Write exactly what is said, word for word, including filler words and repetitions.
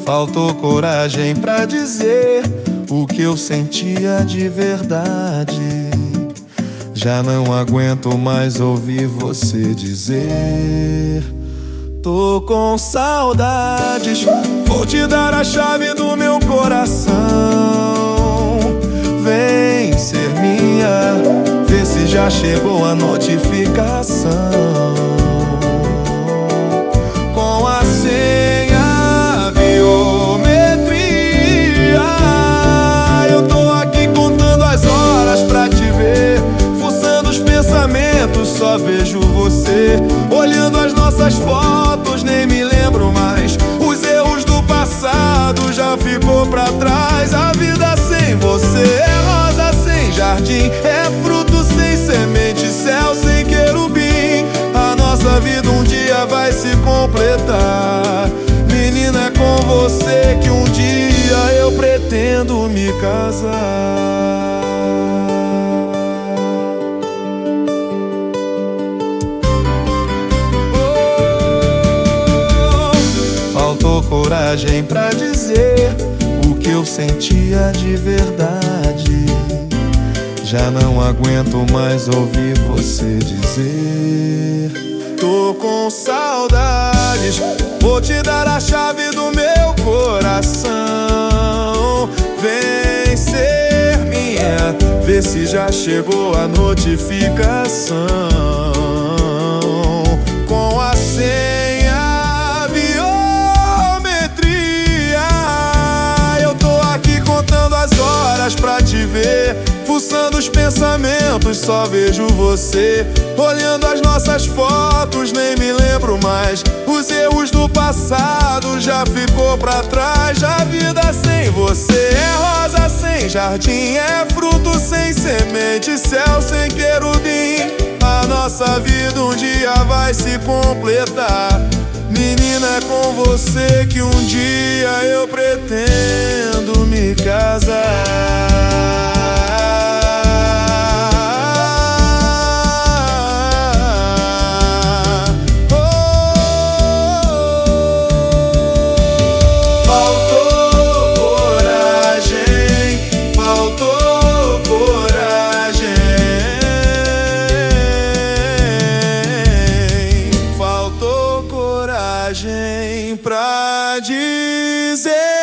Faltou coragem pra dizer o que eu sentia de verdade. Já não aguento mais ouvir você dizer: tô com saudades. Vou te dar a chave do meu coração. Vem ser minha, vê se já chegou a notificação. Com a senha biometria, eu tô aqui contando as horas pra te ver. Fuçando os pensamentos, só vejo você. Olhando as nossas fotos, nem me lembro mais. Os erros do passado já ficou pra trás. A vida sem você é rosa sem jardim, é fruto sem semente, céu sem querubim. A nossa vida um dia vai se completar. Menina, é com você que um dia eu pretendo me casar. Faltou coragem pra dizer o que eu sentia de verdade. Já não aguento mais ouvir você dizer: tô com saudades. Vou te dar a chave do meu coração. Vem ser minha, vê se já chegou a notificação. Com a senha biometria, eu tô aqui contando as horas pra te ver. Fuçando os pensamentos, só vejo você. Olhando as nossas fotos, nem me lembro mais. Os erros do passado já ficou pra trás. A vida sem você é rosa sem jardim, é fruto sem semente, céu sem querubim. A nossa vida um dia vai se completar. Menina, é com você que um dia eu pretendo me casar. Pra dizer